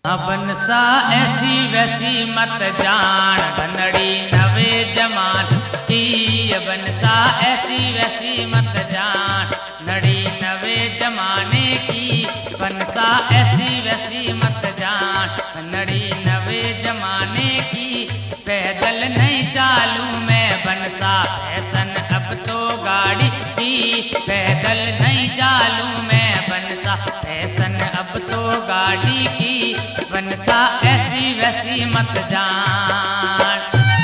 बनसा ऐसी वैसी मत जान बनड़ी नवे जमान की। बनसा ऐसी वैसी मत जान नड़ी नवे जमाने की। बनसा ऐसी वैसी मत जान नड़ी नवे जमाने की। पैदल नहीं चालू मैं बनसा फैशन अब तो गाड़ी की। पैदल नहीं चालू मैं बनसा फैशन अब तो गाड़ी की। बनसा ऐसी वैसी मत जान।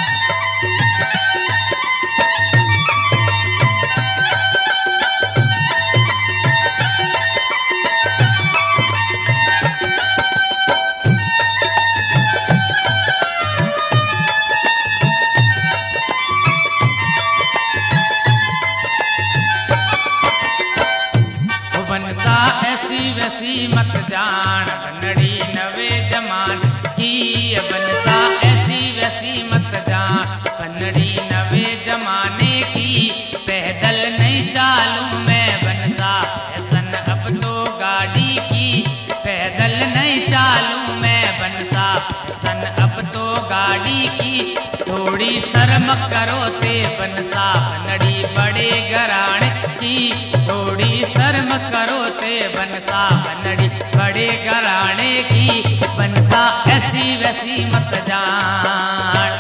बनसा ऐसी वैसी मत जान बनड़ी नवे जमान की। बनसा ऐसी वैसी मत जान बनड़ी नवे जमाने की। पैदल नहीं चालू मैं बनसा फैशन अब तो गाड़ी की। पैदल नहीं चालू मैं बनसा फैशन अब तो गाड़ी की। थोड़ी शर्म करो ते बनसा बनड़ी बड़े घराने की। थोड़ी शर्म करो ते बनसा बनड़ी बड़े घराने की। बनसा ऐसी वैसी मत जान।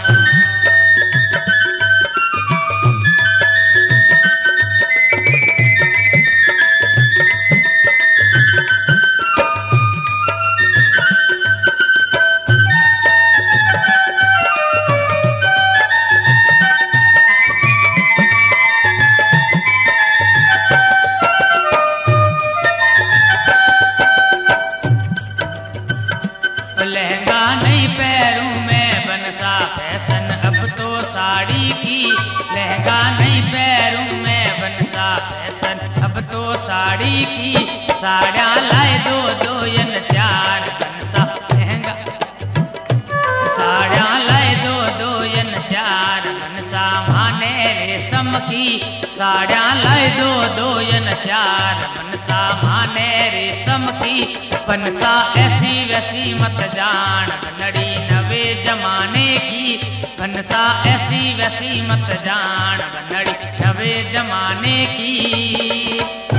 लहंगा नहीं पैरूं मैं बनसा फैशन अब तो साड़ी की। लहंगा नहीं पैरूं मैं बनसा फैशन अब तो साड़ी की। साड़ियाँ लाए दो दो यन चार बनसा लहंगा। साड़ियाँ लाए दो दो यन चार बनसा माने रेशम की। साड़ियाँ लाए दो दो यन चार बनसा माने रेशम की। बनसा ऐसी वैसी मत जान बनड़ी नवे जमाने की। बनसा ऐसी वैसी मत जान बनड़ी नवे जमाने की।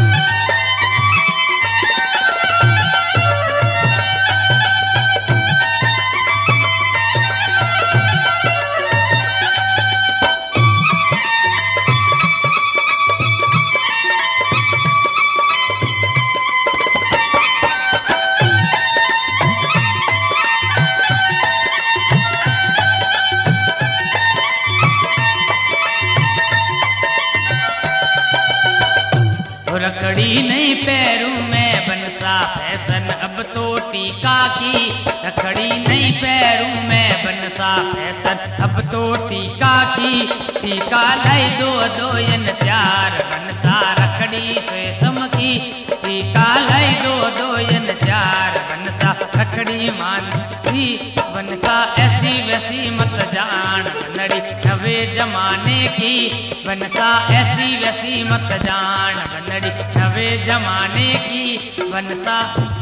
रखड़ी नहीं पैरूं मैं बनसा फैशन अब तो टीका की। रखड़ी नहीं पैरूं मैं बनसा फैशन अब तो टीका की। टीका लाई दो दो यन चार बनसा रखड़ी रेशम की। टीका लाई दो दो यन चार बनसा रखड़ी मान की। बनसा ऐसी वैसी मत जान बनड़ी नवे जमाने की। बनसा ऐसी वैसी मत जान बनड़ी नवे जमाने की। बनसा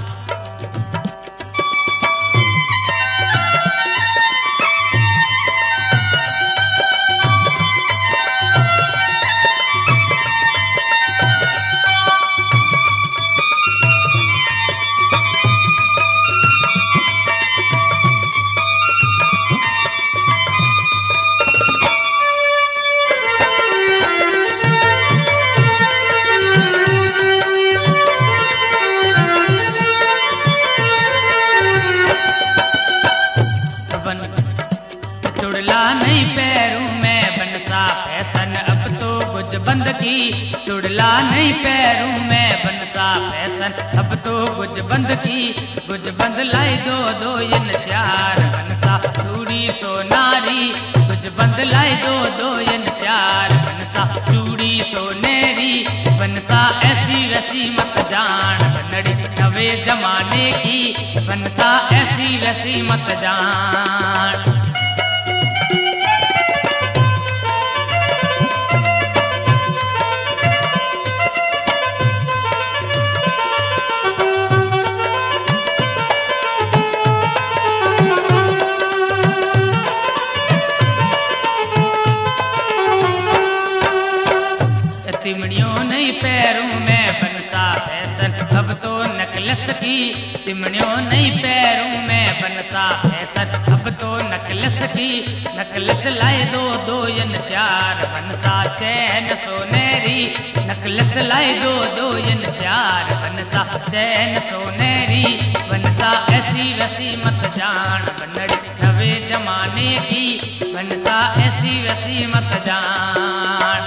चुड़ला नहीं पैरूं मैं बनसा फैशन अब तो कुछ बंद की। चुड़ला नहीं पैरूं मैं बनसा फैशन अब तो कुछ बंद की। कुछ बंद लाई दो दो यन चार बनसा चूड़ी सोनारी। कुछ बंद लाई दो दो यन चार बनसा चूड़ी सोनेरी। बनसा ऐसी वैसी मत जान बनड़ी नवे जमाने की। बनसा ऐसी वैसी मत जान। तिमणियों नहीं पैरों में बनसा फैशन अब तो नकलस की नकलस लाए दो दो यन चार बनसा चैन सोनेरी नकलस लाए दो दो यन चार बनसा चैन सोनेरी बनसा ऐसी वैसी मत जान बनड़ी नवे जमाने की बनसा ऐसी वैसी मत जान।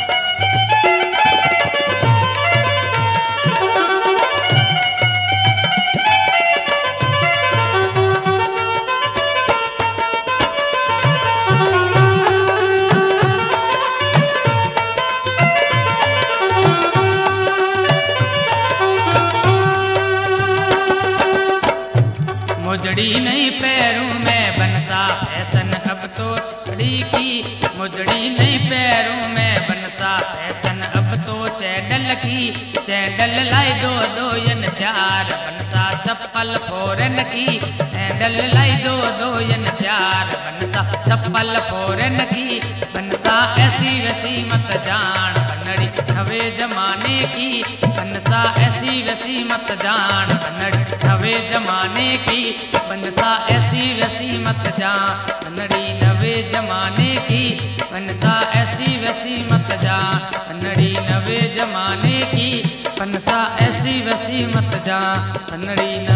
मुजड़ी नहीं पैरों में बनसा फैशन अब तो साड़ी की मुजड़ी नहीं पैरों में बनसा फैशन अब तो चैडल की चैडल लाई दो दो यन चार बनसा चप्पल फोरन की चैडल लाई दो दो यन चार बनसा चप्पल फोरन की बनसा ऐसी वैसी मत जान बनड़ी नवे जमाने की बनसा ऐसी वैसी मत जान बनड़ी नवे जमाने की बनसा ऐसी वैसी मत जान बनड़ी नवे जमाने की बनसा ऐसी वैसी मत जान बनड़ी नवे जमाने की बनसा ऐसी वैसी मत जान बनड़ी